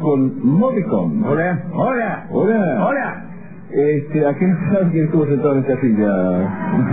con Modicon. Hola. Hola. Hola. Hola. ¿A quién sabe quién estuvo sentado en esta silla?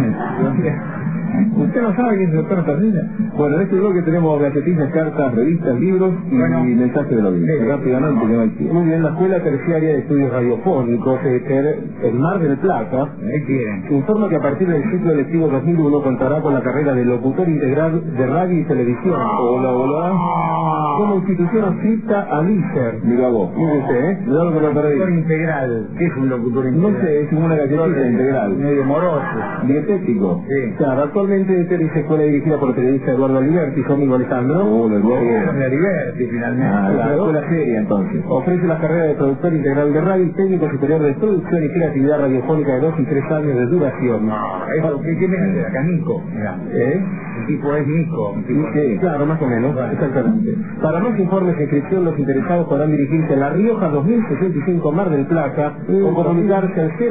¿Usted no sabe quién se sentó en esta silla? Bueno, en este bloque tenemos gacetitas, cartas, revistas, libros y mensajes de la audiencia. Rápidamente, que no hay tiempo. Muy bien, la Escuela Terciaria de Estudios Radiofónicos, el Mar del Plata, informa que a partir del ciclo lectivo 2001 contará con la carrera de locutor integral de radio y televisión. Hola. Como institución adscrita a LICER. Mira vos. Mire usted, Cuidado con la Locutor pared. integral. ¿Qué es un locutor integral? No sé, es como una galletita integral. Medio moroso. Dietético. Sí. Claro, actualmente esta escuela dirigida por el periodista Eduardo Aliberti, su amigo Alejandro. Hola, Bueno, me divertí finalmente. la Claro. escuela seria entonces. Ofrece la carrera de productor integral de radio y técnico superior de producción y creatividad radiofónica de 2 y 3 años de duración. Eso, ¿qué me hace acá? Nico. Mira. El tipo es Nico. Sí, claro, más o menos, exactamente. Para más informes e inscripción, los interesados podrán dirigirse a La Rioja 2065 Mar del Plata o comunicarse al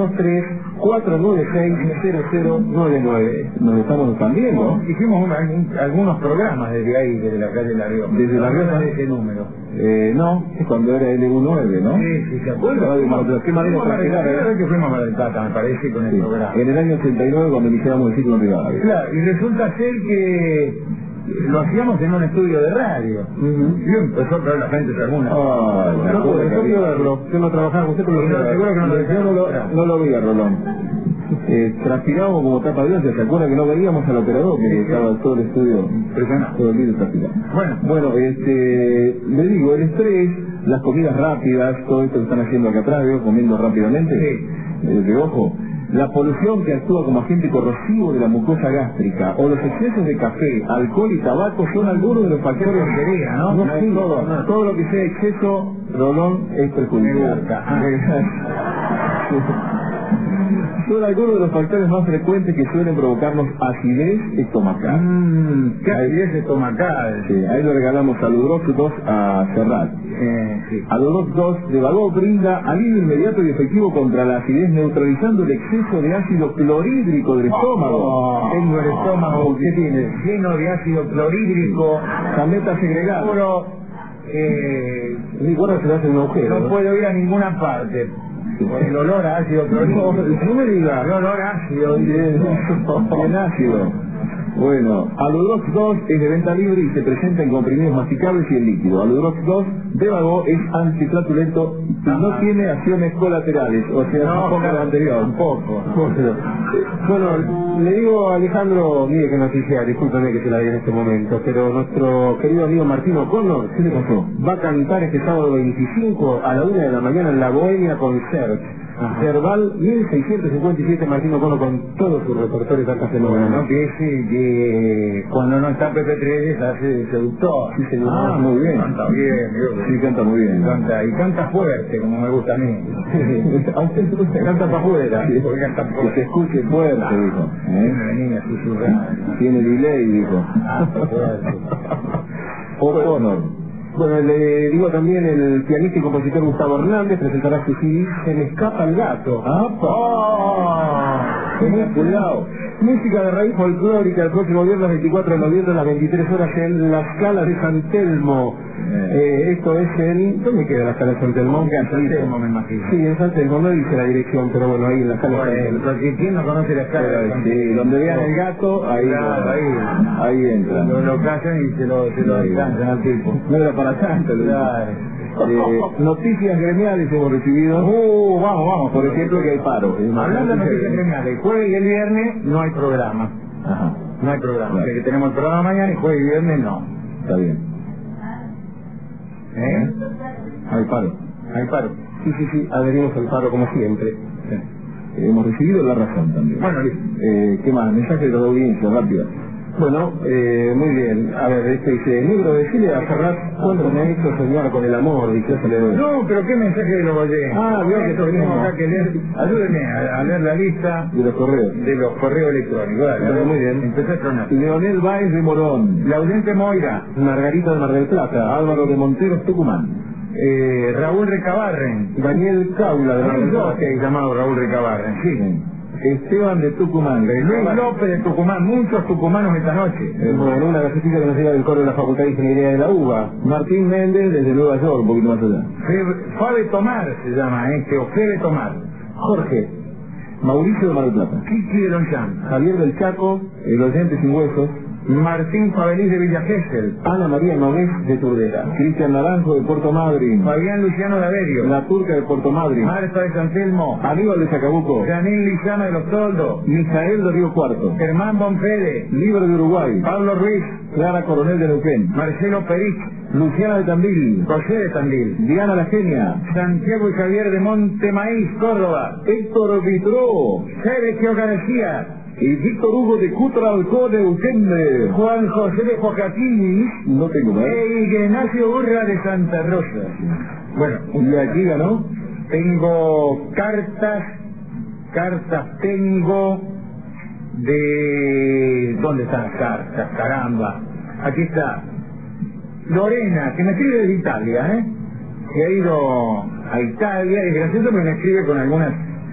0223-496-0099. Nos estamos también, ¿no? Hicimos algunos programas desde ahí, desde la calle La Rioja. Desde La Rioja. De ese número. No, es cuando era L19, ¿no? Sí, ¿se acuerda? Qué manera para La primera vez que fuimos a Mar del Plata, me parece, con el Sí. programa. En el año 89 cuando iniciamos el ciclo en Rivadavia. Claro, y resulta ser que lo hacíamos en un estudio de radio. Y empezó a traer la gente de alguna. No puedo verlo, yo no trabajaba con usted, pero Seguro que no lo Yo no lo vi a Rolón. Transpiramos como tapa de once, ¿se acuerda que no veíamos al operador? Que estaba todo el estudio, todo el vídeo transpirado. Bueno, le digo, el estrés, las comidas rápidas, todo esto que están haciendo acá atrás, veo comiendo rápidamente, de ojo, la polución que actúa como agente corrosivo de la mucosa gástrica, o los excesos de café, alcohol y tabaco son algunos de los factores de ¿no? Todo lo que sea exceso, Rolón, es perjudicial. Son algunos de los factores más frecuentes que suelen provocarnos acidez estomacal. ¿Qué acidez estomacal? Sí, ahí le regalamos Aludrox 2 a Serrat. Aludrox 2 de Bagó brinda alivio inmediato y efectivo contra la acidez, neutralizando el exceso de ácido clorhídrico del estómago. Tengo el estómago, ¿qué tiene? Lleno de ácido clorhídrico. Tameta segregada. Mi guarda se le hace un agujero. No puedo ir a ninguna parte. Por el olor a ácido clorhídrico. No me diga. El olor a ácido. Bien ácido. Bueno, Aludrox 2 es de venta libre y se presenta en comprimidos masticables y en líquido. Aludrox 2 de Bagó es antiflatulento y no tiene acciones colaterales, o sea, tampoco lo anterior. Tampoco. Bueno, le digo a Alejandro, mire que noticia, discúlpeme que se la di en este momento, pero nuestro querido amigo Martín O'Connor, ¿Qué le pasó? va a cantar este sábado 25 a la 1 de la mañana en la Bohemia Concert. Cerval 1657, Martín O'Connor con todos sus repertorios de alta fenómeno, ¿no? Que cuando no está Pepe Treves hace seductor. Sí, señor. Muy bien. Canta bien, Sí, canta muy bien. y canta fuerte, como me gusta a mí. A usted le gusta, canta para afuera. Sí, Porque canta que se fuerte. escuche fuerte, dijo. Venía susurrando. Tiene delay, dijo. O'Connor. Bueno, le digo también, el pianista y compositor Gustavo Hernández presentará su CD Se me escapa el gato. Cuidado. Música de raíz folclórica el próximo viernes 24 de noviembre a las 23 horas en la Scala de San Telmo. Esto es en... ¿Dónde queda la Scala de San Telmo? En San Telmo, me imagino. Sí, en San Telmo, no dice la dirección, pero bueno, ahí en la Scala de San Telmo. Porque ¿quién no conoce la escala de San Telmo? Sí, donde vean el gato, ahí, Claro, ahí entra. Lo callan y se lo alcanzan al tipo. No era para tanto, Claro. noticias gremiales hemos recibido. Vamos. Por ejemplo, que hay paro. Hablando de noticias gremiales, el jueves y el viernes no hay programa. Ajá, No hay programa. Claro. O sea que tenemos el programa mañana y jueves y viernes no. está bien. Hay paro. Hay paro. Sí, adherimos al paro como siempre. Hemos recibido la razón también. Bueno, listo. ¿Qué más? Mensajes de la audiencia, rápido. Bueno, muy bien. A ver, este dice, negro, decirle a Ferraz cuánto me ha hecho soñar con el amor, dice se le doy. No, pero ¿qué mensaje lo oye? Veo que esto tenemos tenemos acá que leer. Ayúdenme a leer la lista De los correos. de los correos electrónicos. Dale, Muy bien. Empecé a tronar. Leonel Báez de Morón. Laudente Moira. Margarita de Mar del Plata, Álvaro de Monteros, Tucumán. Raúl Recabarren. Daniel Caula de Mar Hay del dos Plata. que hay llamado Raúl Recabarren, sí. Esteban de Tucumán. Luis López de Tucumán, muchos tucumanos esta noche. Bueno, una gacetita que nos llega del coro de la Facultad de Ingeniería de la UBA. Martín Méndez desde Nueva York, un poquito más allá. Fabe Tomar se llama o Febe Tomar. Jorge. Mauricio de Mar del Plata. Kiki de Longchamp. Javier del Chaco. El oyente sin huesos. Martín Fabelís de Villa Gesell. Ana María Nogués de Turdera. Cristian Naranjo de Puerto Madryn. Fabián Luciano de Averio. La Turca de Puerto Madryn. Marta de San Telmo. Aníbal de Chacabuco. Janine Lizana de Los Toldos. Mijael de Río Cuarto. Germán Bonfede. Libre de Uruguay. Pablo Ruiz. Clara Coronel de Neuquén. Marcelo Perich. Luciana de Tandil. José de Tandil. Diana La Genia. Santiago y Javier de Montemaíz, Córdoba. Héctor Vitró. Sergio García. Y Víctor Hugo de Cutralcó de Neuquén. Juan José de Jocatini. No tengo más. E Ignacio Urra de Santa Rosa. Bueno, ¿y aquí ganó? tengo cartas tengo de... ¿Dónde están las cartas? Caramba. Aquí está. Lorena, que me escribe desde Italia, que ha ido a Italia, y gracioso me escribe con algunas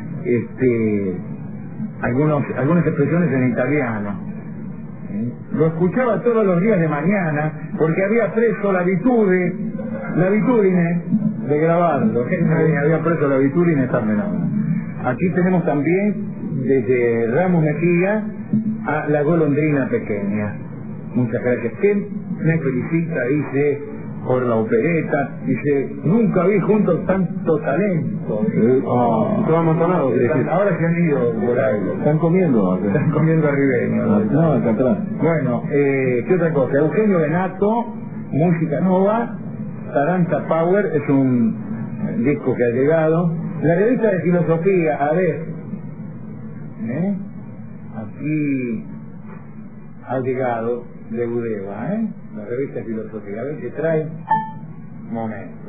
expresiones en italiano. Lo escuchaba todos los días de mañana porque había preso la abitudine de grabarlo. Había preso la abitudine también. Aquí tenemos también desde Ramos Mejía a la golondrina pequeña. Muchas gracias. Que me felicita, dice, por la opereta, dice, nunca vi juntos tanto talento. Ahora se han ido por ahí. Están comiendo. Están comiendo a Ribeño. No, acá atrás. Bueno, ¿qué otra cosa? Eugenio Benato, Música Nova, Taranta Power, es un disco que ha llegado. La revista de filosofía, a ver, aquí ha llegado de Budeva, la revista de filosofía, a ver qué trae. Un momento,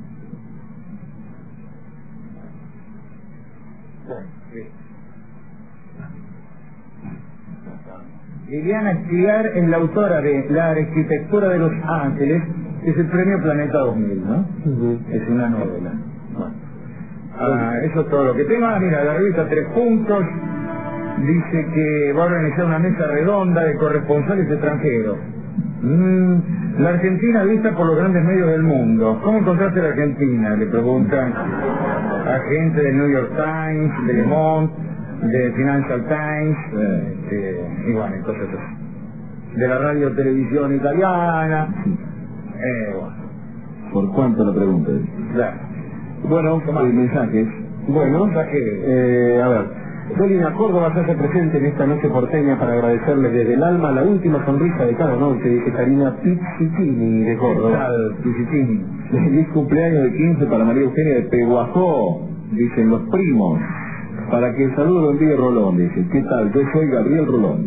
Liliana Estigar es la autora de La arquitectura de los ángeles, que es el premio Planeta 2000, ¿no? Es una novela. Bueno. Eso es todo lo que tengo. Mira, la revista 3 Puntos dice que va a organizar una mesa redonda de corresponsales extranjeros. La Argentina vista por los grandes medios del mundo. ¿Cómo encontraste la Argentina? Le preguntan a gente del New York Times, de Le Monde, de Financial Times, y bueno, entonces de la radio televisión italiana. Bueno. ¿Por cuánto la pregunta? Claro. Bueno, mensajes. Bueno, a ver. Dolina Córdoba se hace presente en esta noche porteña para agradecerle desde el alma la última sonrisa de cada noche, dice Karina Pizzitini de Córdoba. Pizzitini. Feliz cumpleaños de 15 para María Eugenia de Peguajó, dicen los primos. Para que el saludo lo envíe Rolón, dice. ¿Qué tal? Yo soy Gabriel Rolón.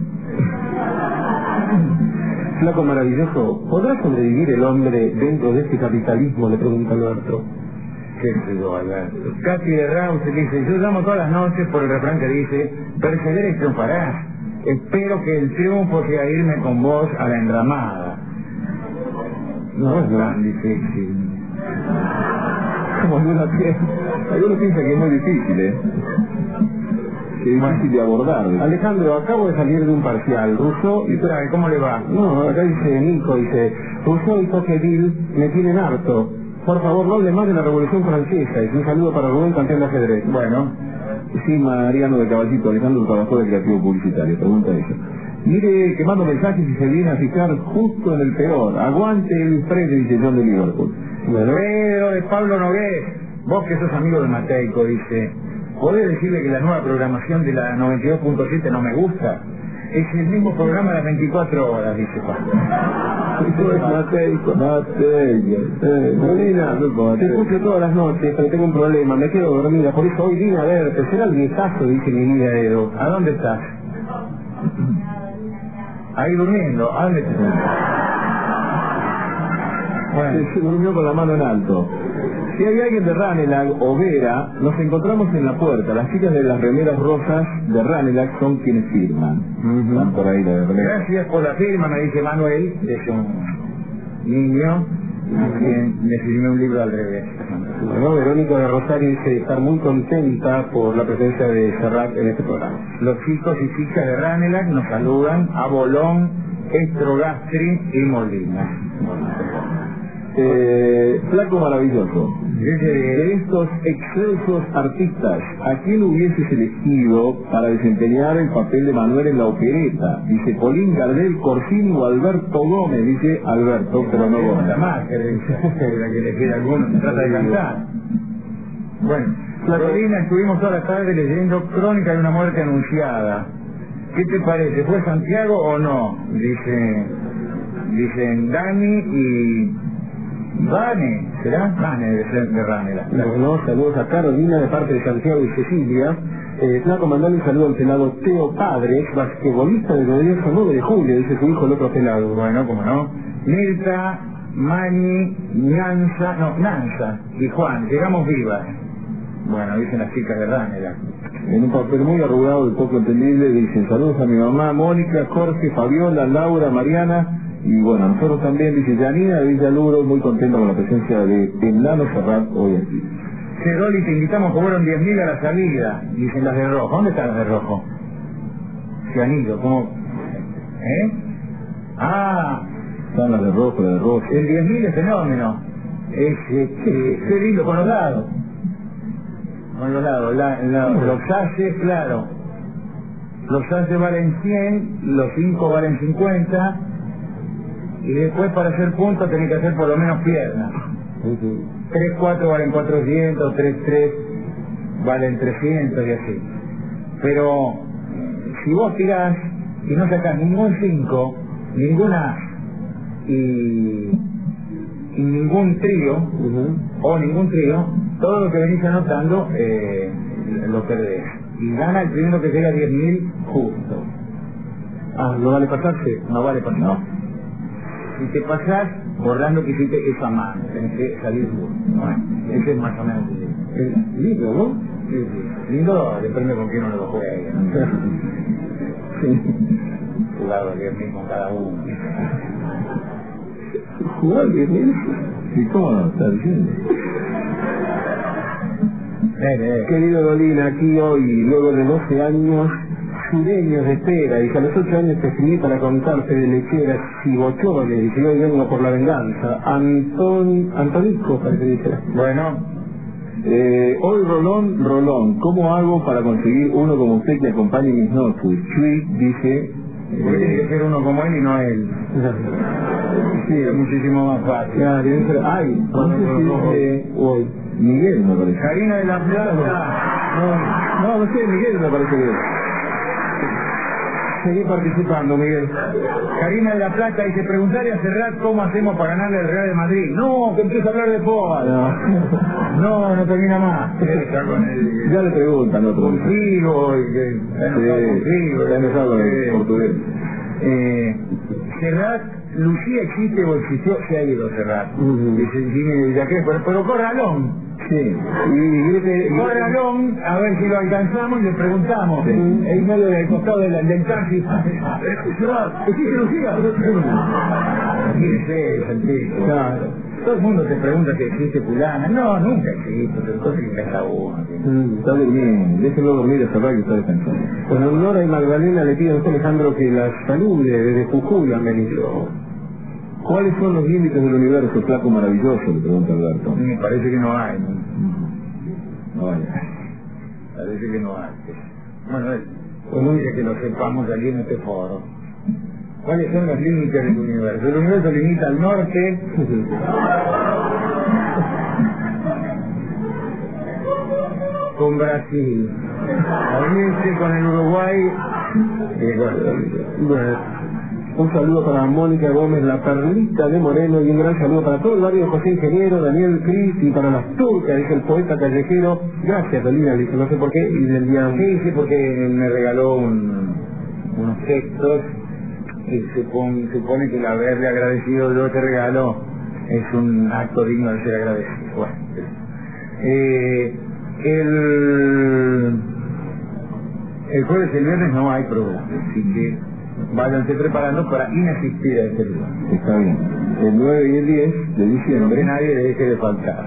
Flaco maravilloso, ¿podrá sobrevivir el hombre dentro de este capitalismo? Le pregunta Alberto. ¿Qué sé yo, Alberto? Katy de Rause dice, yo llamo todas las noches por el refrán que dice, persevera y triunfarás. Espero que el triunfo sea irme con vos a la enramada. No es tan difícil. Como algunos piensan que es muy difícil, que es difícil de abordar. Alejandro, acabo de salir de un parcial. Rousseau y ¿cómo le va? No, acá dice Nico, dice, Rousseau y Tocqueville me tienen harto. Por favor, no hable más de la Revolución Francesa. Y un saludo para Rubén, campeón de ajedrez. Bueno, sí, Mariano de Caballito, Alejandro trabajó de creativo publicitario, pregunta eso. Mire, que mando mensajes y se viene a fijar justo en el peor. Aguante el Presley, dice John de Liverpool. Bueno. Pero de Pablo Nogués, vos que sos amigo de Mateico, dice, ¿podés decirle que la nueva programación de la 92.7 no me gusta? Es el mismo programa de las 24 horas, dice Pablo. Mateico. Molina, te escucho todas las noches, pero tengo un problema, me quedo dormida, por eso hoy vine a verte. Será el viejazo, dice mi amiga Edo. ¿A dónde estás? Ahí durmiendo. ¿A dónde estás? Bueno, se durmió con la mano en alto. Si hay alguien de Ranelagh o Vera, nos encontramos en la puerta. Las chicas de las remeras rosas de Ranelagh son quienes firman. Están por ahí la remera. Gracias por la firma, me dice Manuel, es un niño. Me firmé un libro al revés. Bueno, Verónica de Rosario dice estar muy contenta por la presencia de Serrat en este programa. Los chicos y chicas de Ranelagh nos saludan a Bolón, Estrogastri y Molina. Flaco maravilloso. De estos excelsos artistas, ¿a quién hubieses elegido para desempeñar el papel de Manuel en la opereta? Dice Polín, Gardel, Corsini o Alberto Gómez. Dice Alberto, pero no Gómez. La más que le quiere alguno, se trata de cantar. Bueno, Carolina, estuvimos toda la tarde leyendo Crónica de una muerte anunciada. ¿Qué te parece? ¿Fue Santiago o no? Dicen Dani y Vane, ¿será? Vane debe ser de Ranelagh. Bueno, saludos a Carolina de parte de Santiago y Cecilia. Flaco, mandale un saludo al pelado Teo Padres, basquetbolista del glorioso 9 de julio, dice su hijo el otro pelado. Bueno, cómo no. Mirta, Mani, Nanza y Juan, llegamos vivas. Bueno, dicen las chicas de Ranelagh. En un papel muy arrugado y poco entendible dicen saludos a mi mamá, Mónica, Jorge, Fabiola, Laura, Mariana. Y bueno, nosotros también, dice Janina de Villaluro, muy contenta con la presencia de Nano Serrat hoy aquí. Ceroli, te invitamos a cobrar 10.000 a la salida, dicen las de rojo. ¿Dónde están las de rojo? Se han ido, ¿cómo? Están las de rojo, las de rojo. El 10.000 es fenómeno. Qué lindo, con los lados. Con los lados, los haces, claro. Los haces valen 100, los 5 valen 50. Y después para hacer puntos tenés que hacer por lo menos piernas. 3-4 valen 400, 3-3 valen 300 y así. Pero si vos tirás y no sacás ningún 5, ninguna y ningún trío, o ningún trío, todo lo que venís anotando lo perdés. Y gana el primero que llega a 10.000 justo. ¿No vale pasarse? No vale pasarse. No. Si te pasás, borrando que hiciste esa mano, tenés que salir bueno, ese es más o menos lindo, ¿no? Sí. Lindo, depende con quién uno lo juegue, ¿no? Jugado el 10.000 con cada uno. ¿Jugar 10.000? ¿Y cómo no está diciendo? Querido Dolina, aquí hoy, luego de 12 años sureños de espera, y que a los 8 años te escribí para contarte de lecheras y bochones, y que hoy vengo por la venganza. Antonico, parece que dice. Bueno, hoy Rolón, ¿cómo hago para conseguir uno como usted que acompañe mis noches? Chuy dice... tiene que ser uno como él y no él. Sí, es muchísimo más fácil. Claro, no sé si dice hoy. Miguel me parece. Karina de la Plata. No sé, Miguel me parece que... Seguí participando, Miguel. Karina de la Plata dice, preguntarle a Serrat cómo hacemos para ganarle al Real de Madrid. No, que empieza a hablar de fútbol. No termina más. Ya le preguntan otro. Contigo, ya no sabe portugués. Serrat, Lucía existe o existió, se ha ido Serrat. Dice Jimmy Villaqués, pero Corralón. Sí, y Corralón, a ver si lo alcanzamos y le preguntamos. En medio del costado del taxi. ¿Existe Lucía? ¿Quién es el tipo? Claro. Todo el mundo te pregunta si existe fulana. No, nunca existe, pero entonces inventa uno. Está durmiendo, déjenlo dormir hasta que está descansando. Bueno, Nora y Magdalena le piden a Alejandro que las salude desde Jujuy, han venido. ¿Cuáles son los límites del universo, Flaco maravilloso? Le pregunta Alberto. Me parece que no hay. No hay. Parece que no hay. Bueno, dice que lo sepamos aquí en este foro. ¿Cuáles son los límites del universo? El universo limita al norte. Con Brasil. Al este con el Uruguay. Bueno. Un saludo para Mónica Gómez, la perlita de Moreno, y un gran saludo para todo el barrio José Ingeniero, Daniel Cris, y para las turcas, dice el poeta callejero. Gracias, Dolina, dice, no sé por qué, y del día... Sí, porque me regaló unos textos, y supone que el haberle agradecido yo te regalo es un acto digno de ser agradecido. Bueno, el jueves y el viernes no hay programa, así que váyanse preparando para inasistir a este lugar. Está bien. el 9 y el 10 de diciembre. Que nadie le deje de faltar.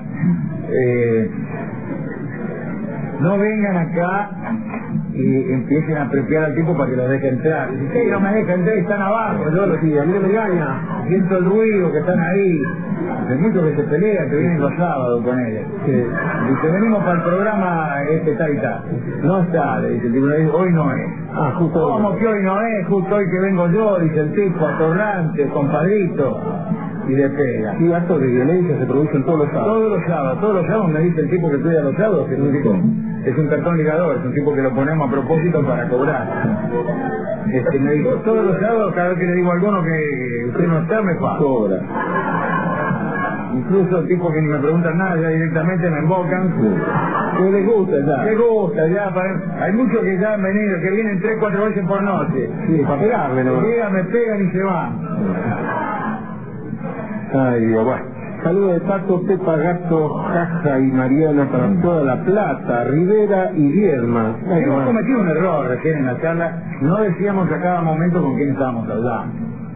No vengan acá y empiecen a prepiar al tipo para que los deje entrar. Si no me deja entrar, están abajo. Yo lo sigo, a mí no me engaña. Siento el ruido que están ahí. Hay muchos que se pelean, que vienen los sábados con ellos. Dice, venimos para el programa tal y tal. No está, le dice el tipo, hoy no es. Justo ¿Cómo que hoy no es? Justo hoy que vengo yo, dice el tipo, atorrante, compadrito. Y le pega. Y actos de violencia se producen todos los sábados. Todos los sábados me dice el tipo que cuida los sábados, que es un tipo, es un cartón ligador, es un tipo que lo ponemos a propósito para cobrar. Me dijo, todos los sábados, cada vez que le digo a alguno que usted no está, me paga. Cobra. Incluso el tipo que ni me preguntan nada, ya directamente me embocan. ¿Qué les gusta ya? ¿Qué gusta ya? Hay muchos que ya han venido, que vienen 3 o 4 veces por noche. Sí, para pegarme, ¿no? Llegan, me pegan y se van. Ay, Dios, bueno. Saludos de Tato, Pepa, Gato, Jaja y Mariana para toda La Plata, Rivera y Vierma. Hemos cometido un error recién en la charla. No decíamos a cada momento con quién estábamos hablando.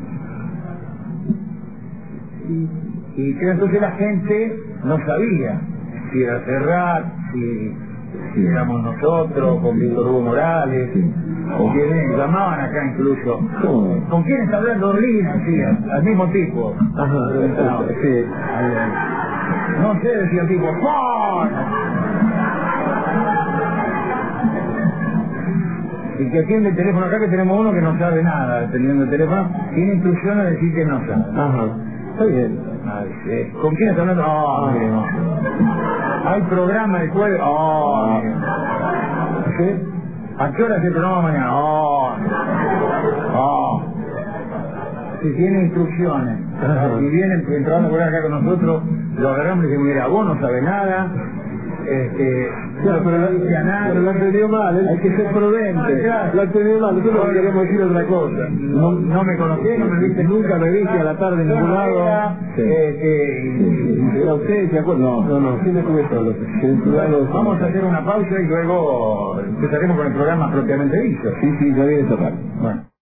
Y que entonces la gente no sabía si era Serrat, si éramos nosotros, con Víctor Hugo Morales, o quienes llamaban acá incluso. ¿Con quién está hablando Lina? Sí, al mismo tipo. Sí. No sé, decía el tipo, ¡Juan! Y que atiende el teléfono acá, que tenemos uno que no sabe nada atendiendo el teléfono, tiene instrucciones de decir que no sabe. Está bien. ¿Con quién está hablando? No. Hay programa el jueves. ¿Sí? ¿A qué hora es el programa mañana? Si tiene instrucciones. Si vienen entrando por acá con nosotros, lo agarramos y decimos, mira, vos no sabes nada. Claro, pero lo entendió mal, hay que ser prudente. Lo entendió mal, nosotros no queremos decir otra cosa. No me conocés, no me viste nunca, me viste a la tarde en ningún lado. ¿Usted se acuerda? No, siempre estuve solo. Vamos a hacer una pausa y luego empezaremos con el programa propiamente dicho. Sí, ya viene esta parte. Bueno.